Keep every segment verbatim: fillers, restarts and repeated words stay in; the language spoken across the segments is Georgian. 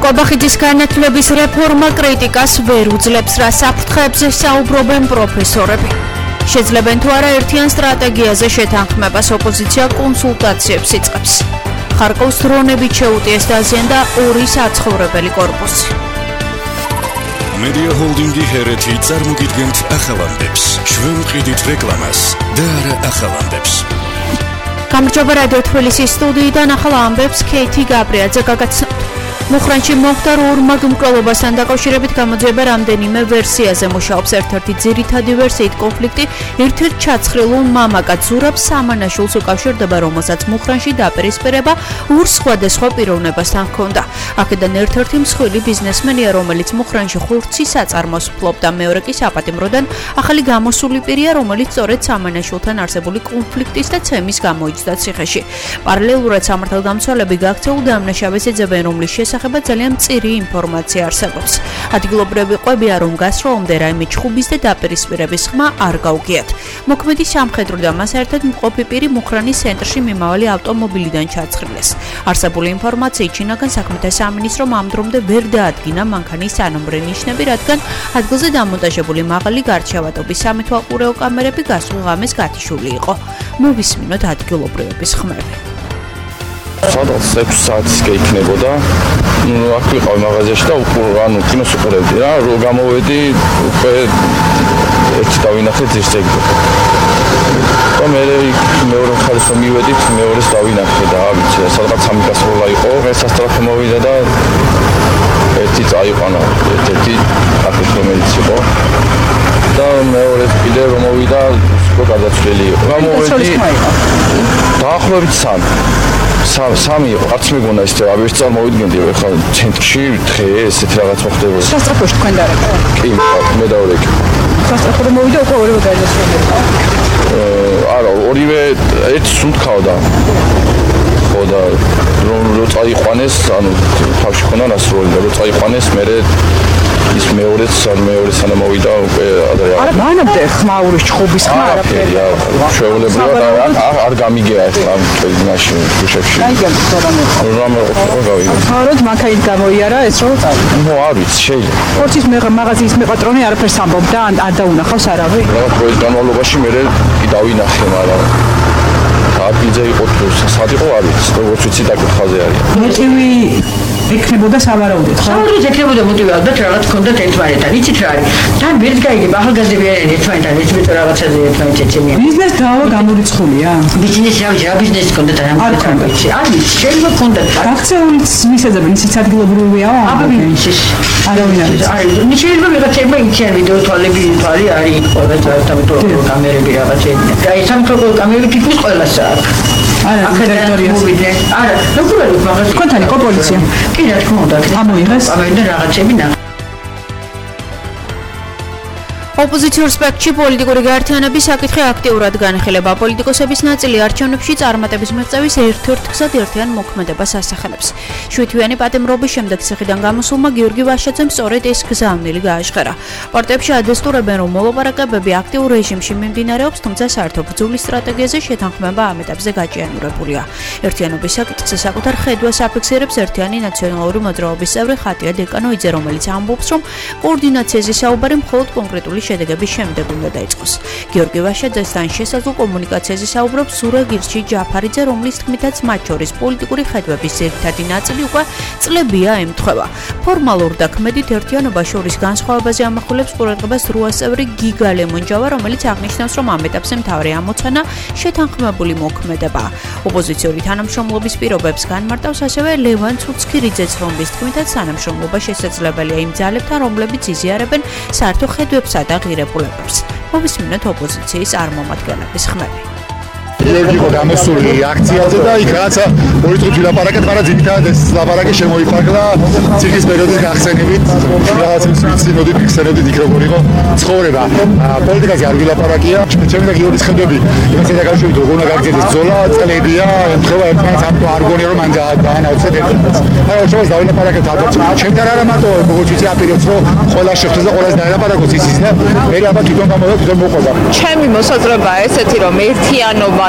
კვაბახიძის განათლების რეფორმა კრიტიკას ვერ უძლებს, რა საფრთხეებზე საუბრობენ პროფესორები. შეძლებენ თუ არა ერთიან სტრატეგიაზე შეთანხმებას, ოპოზიცია კონსულტაციებს იწყებს. ხარკოვს დრონებით შეუტიეს დაზიანდა ორი საცხოვრებელი კორპუსი. Media Holding-ი ჰერეთი წარმოგიდგენთ ახალამდებს, ჩვენ ვყიდით რეკლამას და არა ახალამდებს. გამარჯობა რადიო თბილისის სტუდიიდან ახალ ამბებს ქეითი გაბრიაძე გაგაცნობთ. მუხრანში მომხდარ ორმაგ მკვლელობასთან დაკავშირებით გამოძიება რამდენიმე ვერსიაზე მუშაობს. ერთ-ერთი ძირითადი ვერსიით კონფლიქტი ერთ-ერთ ჩაცხრილულ მამაკაც ზურაბ სამანაშვილს უკავშირდება, რომელსაც მუხრანში დაპირისპირება ორ სხვადასხვა პიროვნებასთან ჰქონდა. აქედან ერთ-ერთი მსხვილი ბიზნესმენია, რომელიც მუხრანში ხურცის აწარმოს ფლობდა. მეორე კი საპატიმროდან ახალი გამოსული პირია, რომელიც სწორედ სამანაშვილთან არსებული კონფლიქტის და ცემის გამო იჯდა ციხეში. პარალელურად სამართალდამცველები გაქცეულ დამნაშავეს ეძებენ, რომლის შესახებ ძალიან მწირი ინფორმაცია არსებობს. ადგილობრივები ყვებიან, რომ გასროლამდე რაიმე ჩხუბის და დაპირისპირების ხმა არ გაუგიათ. მოქმედი სამხედრო და მას ერთად მყოფი პირი მუხრანის ცენტრში მიმავალი ავტომობილიდან ჩაცხრილეს. არსებული ინფორმაციით შინაგან საქმეთა სამინისტრომ ამ დრომდე ვერ დაადგინა მანქანის სანომრე ნიშნები, რადგან ადგილზე დამონტაჟებული მაღალი გარჩევადობის სამი თვალყურეო კამერები გასულ ღამეს გათიშული იყო. მოვისმინოთ ადგილობრივების ხმები. სადაც ექვსი საათის კი იქნებოდა. ნუ აქ ვიყავ მაღაზიაში და ანუ კინოს უყურებდი რა, რო გამოვედი, უკვე ერთი დავინახე ძირს ეგდო. და მე მეორე მხარეს რომ მივედით, მეორეს დავინახე და ავიცი, სადღაც სამი გასროლა იყო, ეს სასტრაფო მოვიდა და ერთი წაიყვანა, ერთი აქეთ რომელიც იყო. და მეორე კიდე რომ მოვიდა, უკვე გარდაცვლილი იყო. გამოვედი. დაახლოებით სამი. სამი იყო, არც მეგონა ეს აბერს წარმოვიდგენდი, ხა ცენტრში დღე ესეთი რაღაც მოხდებოდა. სასტრაფოში თქვენ დარეკა? კი, მე დავრეკე. სასტრაფო მოვიდა უკვე ორივე გარდაცვლილია. არა, ორივე ერთ სუნთქავდა. ხო და რომ რო წაიყვანეს, ანუ თავში ხონა ნასროლი და რო წაიყვანეს, მე ის მეორეც ან მეორე სანამ მოვიდა უკვე ადრე. არა, მანამდე ხმაურის ჩხუბის ხმა არაფერი. შეუძლებლად არ გამიგია ახლა ამ კედლაში, გუშებში. აი გამწორანო. რომ გავიგე. ხაროთ მანქანით გამოიარა ეს რო წავიდა. ნუ არ ვიცი, შეიძლება. ხორცის მაღაზიის მეპატრონი არაფერს ამბობდა, ან არ დაუნახავს არავინ. რაღაც დროის განმავლობაში მე კი დავინახე, მაგრამ ადგილზე იყო თუ სად იყო არ ვიცი, როგორც ვიცი დაკითხაზე არის. მოტივი ექნებოდა სავარაუდოდ, ხო? სავარაუდოდ ექნებოდა მოტივი, ალბათ რაღაც ჰქონდათ ერთმანეთთან. იცით რა არის? თან ვერ გაიგება ახალგაზრდები არიან ერთმანეთთან, ეცბეთ რაღაცაზე ერთმანეთს ეცემიან. ბიზნეს დავა გამორიცხულია? ბიზნესი რა ვიცი, რა ბიზნესი ჰქონდათ ამ პროფესიით? არ ვიცი, შეიძლება ჰქონდათ. გაქცეულიც მისაძებენ, ისიც ადგილობრივია? აბა ვიცი. არავინ არ არის. არის, შეიძლება ვიღაცებმა იციან ვიდეო თვალები, თვალი არის, ყოველთვის სამთო კამერები რაღაცები. და ეს სამთო კამერები თითქმის ყველას აქვს. არა, ტერიტორიაზე. არა, როგორ არის მაგას? თქვენთან იყო პოლიცია? კი, რა თქმა უნდა. ამოიღეს? ამოიღეს რაღაცები ნა. ოპოზიციურ სპექტრში პოლიტიკური გაერთიანების საკითხი აქტიურად განხილება. პოლიტიკოსების ნაწილი არჩევნებში წარმატების მიღწევის ერთ-ერთ გზად ერთიან მოქმედებას ასახელებს. შვიდთვიანი პატიმრობის შემდეგ ციხიდან გამოსულმა გიორგი ვაშაძემ სწორედ ეს გზავნილი გააჟღერა. პარტიებში ადესტურებენ, რომ მოლაპარაკებები აქტიურ რეჟიმში მიმდინარეობს, თუმცა საერთო ბრძოლის სტრატეგიაზე შეთანხმება ამ ეტაპზე გაჭიანურებულია. ერთიანობის საკითხზე საკუთარ ხედვას აფიქსირებს ერთიანი ნაციონალური მოძრაობის წევრი ხატია დეკანოიძე, რომელიც ამბობს, რომ კოორდინაციაზე საუბარი მხოლოდ კონკრეტული შედეგების შემდეგ უნდა დაიწყოს. გიორგი ვაშაძესთან შესაძლო კომუნიკაციაზე საუბრობს სურა გირჩი ჯაფარიძე, რომლის თქმითაც მათ შორის პოლიტიკური ხედვების ძირითადი ნაწილი უკვე წლებია ემთხვევა. ფორმალურ და ქმედით ერთიანობა შორის განსხვავებაზე ამახვილებს ყურადღებას რუას წევრი გიგა ლემონჯავა, რომელიც აღნიშნავს, რომ ამ ეტაპზე მთავარი ამოცანა შეთანხმებული მოქმედებაა. ოპოზიციური თანამშრომლობის პირობებს განმარტავს ასევე ლევან ცუცქირიძეც, რომლის თქმითაც თანამშრომლობა შესაძლებელია იმ ძალებთან, რომლებიც იზიარებენ საერთო ხედვებსა და ღირებულებებს. მოვისმინოთ ოპოზიციის წარმომადგენლების ხმები. გიორგი იყო გამოსული აქციაზე და იქ რაღაცა ორი წუთი ვილაპარაკეთ, მაგრამ ძირითადად ეს ლაპარაკი შემოიფარგლა ციხის პერიოდის გახსენებით, რაღაცა ვიცინოდით, ხსენოდით იქ როგორ იყო ცხოვრება. პოლიტიკაზე არ ვილაპარაკია, ჩემი და გიორგის ხედვები იმასე დაკავშირებით როგორ უნდა გაგრძელდეს ბრძოლა, წლებია, ემთხვევა ერთმანეთს, ამიტომ არ გონია რომ მან დაანავცეთ ერთმანეთს. აი, ოჩოს დავილაპარაკეთ ალბათ. ჩემთან არა მარტო როგორც ვიცი აპირებს რომ ყველა შეხვდეს და ყველას დაელაპარაკოს ისიც და მე ალბათ თვითონ გამოვიდა თვითონ მოყვება. ჩემი მოსაზრებაა ესეთი რომ ერთიანობა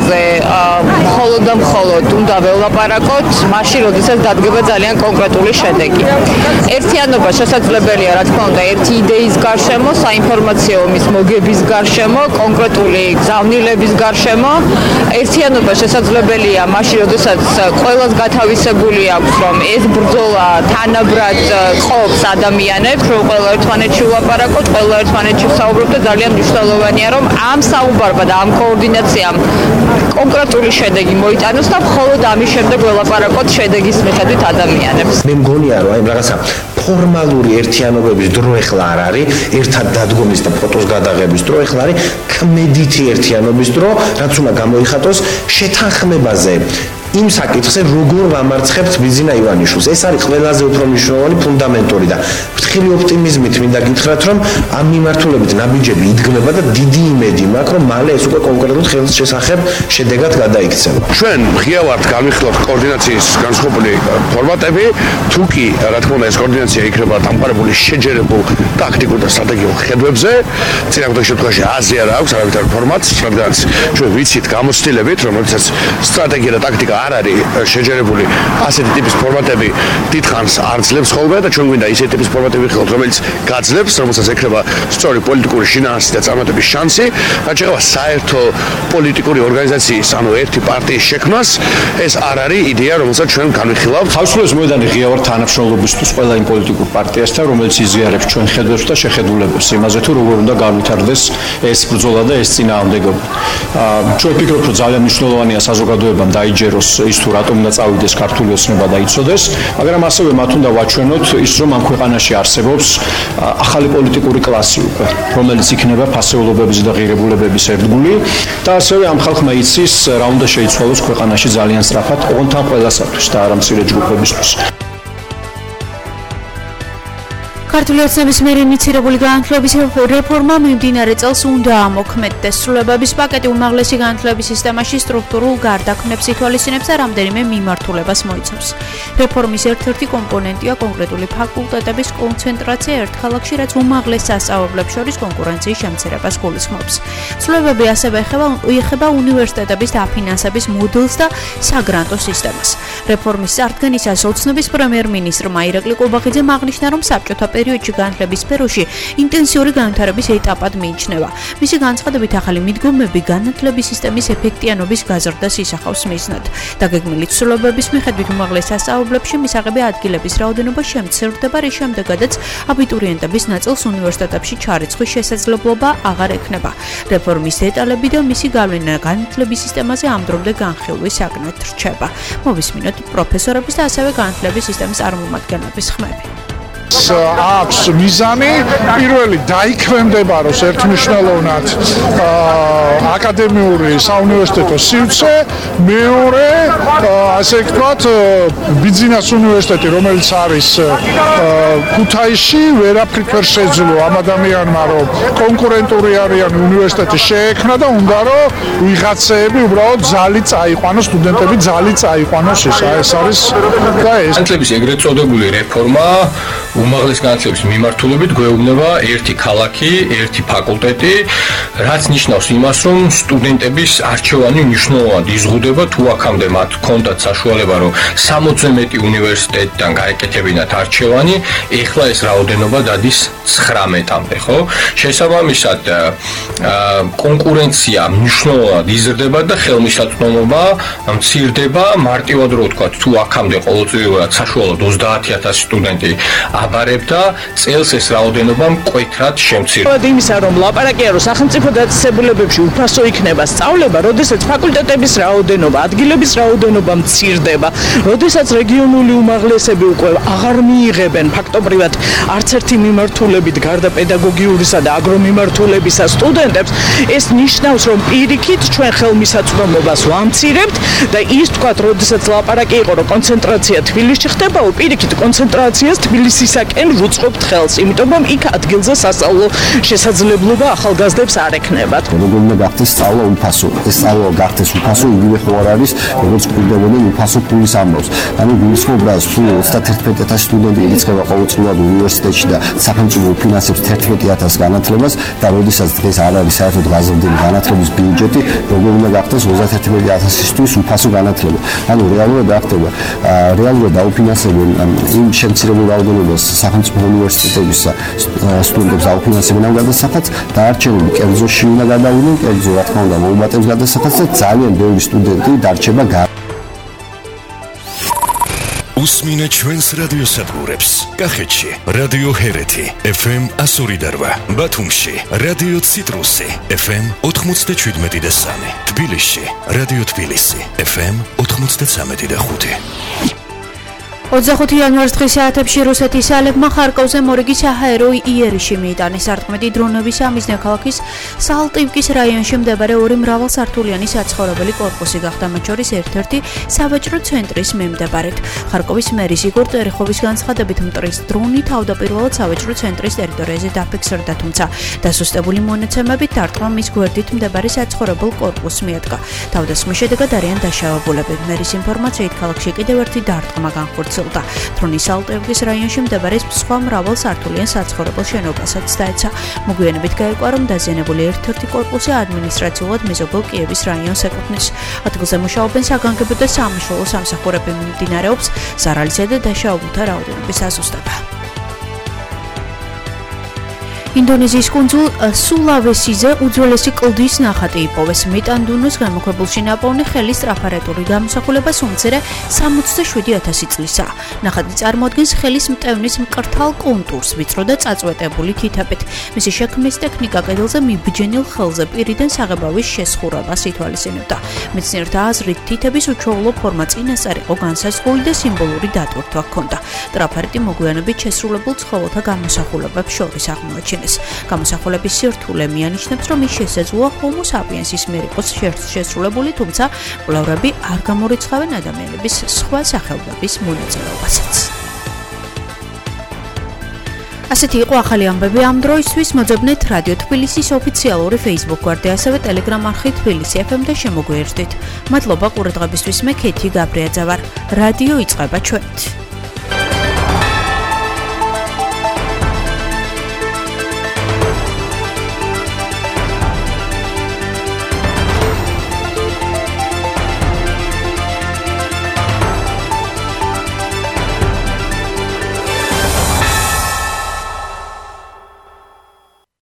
თემაზე მხოლოდ და მხოლოდ უნდა ველაპარაკოთ, მაშინ როდესაც დადგება ძალიან კონკრეტული შედეგი. ერთიანობა შესაძლებელია, რა თქმა უნდა, ერთი იდეის გარშემო, საინფორმაციო ომის მოგების გარშემო, კონკრეტული გზავნილების გარშემო. ერთიანობა შესაძლებელია მაშინ, როდესაც ყველას გათავისებული აქვს, რომ ეს ბრძოლა თანაბრად ყოფს ადამიანებს, რომ ყველა ერთმანეთში ვლაპარაკოთ, ყველა ერთმანეთში ვსაუბრობთ და ძალიან მნიშვნელოვანია, რომ ამ საუბარმა და ამ კოორდინაციამ კონკრეტული შედეგი მოიტანოს და მხოლოდ ამის შემდეგ ველაპარაკოთ შედეგის მიხედვით ადამიანებს. მე მგონია, რომ აი რაღაცა ფორმალური ერთიანობების დრო ეხლა არ არის, ერთად დადგომის და ფოტოს გადაღების დრო ეხლა არის ქმედითი ერთიანობის დრო, რაც უნდა გამოიხატოს შეთანხმებაზე. იმ საკითხზე როგორ ვამარცხებთ ბიძინა ივანიშვილს. ეს არის ყველაზე უფრო მნიშვნელოვანი ფუნდამენტური და ფრთხილი ოპტიმიზმით მინდა გითხრათ, რომ ამ მიმართულებით ნაბიჯები იდგმება და დიდი იმედი მაქვს, რომ მალე ეს უკვე კონკრეტულად ხელს შესახებ შედეგად გადაიქცევა. ჩვენ ღიავართ განვიხილოთ კოორდინაციის განსხვავებული ფორმატები, თუ კი რა თქმა უნდა ეს კოორდინაცია იქნება დამყარებული შეჯერებულ ტაქტიკურ და სტრატეგიულ ხედვებზე, წინააღმდეგ შემთხვევაში აზრი არ აქვს არავითარ ფორმატს, რადგანაც ჩვენ ვიცით გამოცდილებით, რომ როდესაც სტრატეგია და ტაქტიკა არ არის შეჯერებული, ასეთი ტიპის ფორმატები დიდხანს არ ძლებს ხოლმე და ჩვენ გვინდა ისეთი ტიპის ფორმატები ვიხილოთ, რომელიც გაძლებს, რომელსაც ექნება სწორი პოლიტიკური შინაარსი და წარმატების შანსი, რაც შეეხება საერთო პოლიტიკური ორგანიზაციის, ანუ ერთი პარტიის შექმნას, ეს არ არის იდეა, რომელსაც ჩვენ განვიხილავთ. თავისუფლების მოედანი ღიავართ თანამშრომლობისთვის ყველა იმ პოლიტიკურ პარტიასთან, რომელიც იზიარებს ჩვენ ხედვებს და შეხედულებებს იმაზე, თუ როგორ უნდა განვითარდეს ეს ბრძოლა და ეს წინააღმდეგობა. ჩვენ ვფიქრობთ, რომ ძალიან მნიშვნელოვანია საზოგადოებამ დაიჯეროს ის თუ რატომ უნდა წავიდეს ქართული ოცნება და იცოდეს, მაგრამ ასევე მათ უნდა ვაჩვენოთ ის, რომ ამ ქვეყანაში არსებობს ახალი პოლიტიკური კლასი უკვე, რომელიც იქნება ფასეულობების და ღირებულებების ერთგული და ასევე ამ ხალხმა იცის რა უნდა შეიცვალოს ქვეყანაში ძალიან სწრაფად, ოღონდ ყველასათვის და არა მცირე ჯგუფებისთვის. ქართული ოცნების მიერ ინიცირებული განათლების რეფორმა მიმდინარე წელს უნდა ამოქმედდეს. სრულებების პაკეტი უმაღლესი განათლების სისტემაში სტრუქტურულ გარდაქმნებს ითვალისწინებს და რამდენიმე მიმართულებას მოიცავს. რეფორმის ერთ-ერთი კომპონენტია კონკრეტული ფაკულტეტების კონცენტრაცია ერთ ქალაქში, რაც უმაღლეს სასწავლებლებს შორის კონკურენციის შემცირებას გულისხმობს. სრულებები ასევე ეხება უნივერსიტეტების დაფინანსების მოდელს და საგრანტო სისტემას. რეფორმის წარდგენისას ოცნების პრემიერ-მინისტრმა ირაკლი ყობახიძემ აღნიშნა, რომ საბჭოთა პერიოდში განათლების სფეროში ინტენსიური განვითარების ეტაპად მიიჩნევა. მისი განცხადებით, ახალი მიდგომები განათლების სისტემის ეფექტიანობის გაზრდას ისახავს მიზნად. დაგეგმილი ცვლილებების მიხედვით უმაღლეს სასწავლებლებში მისაღები ადგილების რაოდენობა შემცირდება, რის შემდეგაც აბიტურიენტების ნაწილს უნივერსიტეტებში ჩარიცხვის შესაძლებლობა აღარ ექნება. რეფორმის დეტალები და მისი გავლენა განათლების სისტემაზე ამ დრომდე განხილვის საგნად რჩება. მოვისმინოთ პროფესორების და ასევე განათლების სისტემის წარმომადგენლების ხმები. აქვს მიზანი პირველი დაიქვემდებაროს ერთმნიშვნელოვნად აკადემიური საუნივერსიტეტო სივრცე, მეორე ასე ვთქვათ ბიძინას უნივერსიტეტი, რომელიც არის ქუთაისში, ვერაფრით ვერ შეძლო ამ ადამიანმა, რომ კონკურენტული არიან უნივერსიტეტი შეექმნა და უნდა რომ ვიღაცეები უბრალოდ ძალით წაიყვანოს, სტუდენტები ძალით წაიყვანოს ის. ეს არის და ეს განათლების ეგრეთ წოდებული რეფორმა უმაღლეს განათლების მიმართულებით გვეუბნება ერთი ქალაქი, ერთი ფაკულტეტი, რაც ნიშნავს იმას, რომ სტუდენტების არჩევანი მნიშვნელოვნად იზღუდება, თუ აქამდე მათ ჰქონდათ საშუალება, რომ სამოცზე მეტი უნივერსიტეტიდან გაეკეთებინათ არჩევანი, ეხლა ეს რაოდენობა დადის ცხრამეტამდე, ხო? შესაბამისად, კონკურენცია მნიშვნელოვნად იზრდება და ხელმისაწვდომობა მცირდება, მარტივად რო ვთქვათ, თუ აქამდე ყოველწლიურად საშუალოდ ოცდაათი ათასი სტუდენტი აბარებდა, წელს ეს რაოდენობა მკვეთრად შემცირდება. იმისა, რომ ლაპარაკია, რომ სახელმწიფო დაწესებულებებში უფასო იქნება სწავლება, როდესაც ფაკულტეტების რაოდენობა, ადგილების რაოდენობა მცირდება, როდესაც რეგიონული უმაღლესები უკვე აღარ მიიღებენ ფაქტობრივად არც ერთი მიმართულებით გარდა პედაგოგიურისა და აგრომიმართულებისა სტუდენტებს, ეს ნიშნავს, რომ პირიქით ჩვენ ხელმისაწვდომობას ვამცირებთ და ის თქვათ, როდესაც ლაპარაკი იყო, რომ კონცენტრაცია თბილისში ხდებაო, პირიქით კონცენტრაციას თბილისისაკენ ვუწყობთ ხელს, იმიტომ რომ იქ ადგილზე სასწავლო შესაძლებლობა ახალგაზრდებს არ ექნებათ. როგორ უნდა გახდეს სწავლა უფასო? ეს სწავლა გახდეს უფასო, იგივე ხო არ არის, როგორც გვინდოდა ძალიან უფასო ფულის ამბავს. ანუ გულისხმობდა სულ ოცდაერთმეტ ათასი სტუდენტი ირიცხება ყოველწლიურად უნივერსიტეტში და სახელმწიფო ფინანსებს თერთმეტ ათასს განათლებას და როდესაც დღეს არ არის საერთოდ გაზრდილი განათლების ბიუჯეტი, როგორ უნდა გახდეს ოცდაერთმეტ ათასისთვის უფასო განათლება. ანუ რეალურად არ ხდება. რეალურად დაუფინანსებენ იმ შემცირებულ რაოდენობას სახელმწიფო უნივერსიტეტების სტუდენტებს დაუფინანსებენ ამ გადასახადს და არჩევნები კერძოში უნდა გადავიდნენ, კერძო რა თქმა უნდა მოუმატებს გადასახადს და ძალიან ბევრი სტუდენტი დარჩება გა უსმინე ჩვენს რადიოსადგურებს. კახეთში რადიო ჰერეთი ეფ ემ one oh three eight, ბათუმში რადიო ციტრუსი ეფ ემ ninety-seven point three, თბილისში რადიო თბილისი ეფ ემ ninety-three point five. ოცდახუთი იანვარის დღის საათებში რუსეთის ძალებმა ხარკოვზე მორიგი საჰაერო იერიში მიიტანეს. არტყმედი დრონების ამიზნე ქალაქის სალტივკის რაიონში მდებარე ორი მრავალსართულიანი საცხოვრებელი კორპუსი გახდა, მათ შორის ერთ-ერთი სავაჭრო ცენტრის მიმდებარედ. ხარკოვის მერის იგორ ტერეხოვის განცხადებით, მტრის დრონი თავდაპირველად სავაჭრო ცენტრის ტერიტორიაზე დაფიქსირდა, თუმცა დასუსტებული მონაცემებით დარტყმა მის გვერდით მდებარე საცხოვრებელ კორპუსს მიადგა. თავდასხმის შედეგად არიან დაშავებულები. მერის ინფორმაციით, ქალაქში კიდევ ერთი დარტყმა განხორციელდა. დრონის ალტევკის რაიონში მდებარე სხვა მრავალსართულიან საცხოვრებელ შენობასაც დაეცა. მოგვიანებით გაირკვა, რომ დაზიანებული ერთ-ერთი კორპუსი ადმინისტრაციულად მეზობელ კიევის რაიონს ეკუთვნის. ადგილზე მუშაობენ საგანგებო და სამშობლო სამსახურები, მიმდინარეობს ზარალისა და დაშავებულთა რაოდენობის აზუსტება. ინდონეზიის კუნძულ სულავესიზე უძველესი კლდის ნახატი იპოვეს. მეტანდუნოს გამოქვაბულში ნაპოვნი ხელი სტრაფარეტული გამოსახულება სულ სამოცდაშვიდი ათასი წლისაა. ნახატი წარმოადგენს ხელის მტევნის მკრთალ კონტურს ვიწრო და წაწვეტებული თითებით. მისი შექმნის ტექნიკა კედელზე მიბჯენილ ხელზე პირიდან საღებავის შესხურებას ითვალისწინებდა. მეცნიერთა აზრით, თითების უჩვეულო ფორმა წინასწარ იყო განსაზღვრული და სიმბოლური დატვირთვა ჰქონდა. ტრაფარეტი მოგვიანებით შესრულებულ ცხოველთა გამოსახულებებს შორის აღმოაჩინეს. გამოსახულების სირთულე მიანიშნებს, რომ ის შესაძლოა ჰომო საპიენსის მიერ იყოს შესრულებული, თუმცა კვლევრები არ გამორიცხავენ ადამიანების სხვა სახეობების მონაწილეობასაც. ასეთი იყო ახალი ამბები ამ დროისთვის. მოძებნეთ რადიო თბილისის ოფიციალური Facebook გვერდი, ასევე Telegram არხი თბილისი ეფ ემ და შემოგვიერთდით. მადლობა ყურადღებისთვის. მე ქეთი გაბრიაძე ვარ. რადიო იწყება ჩვენით.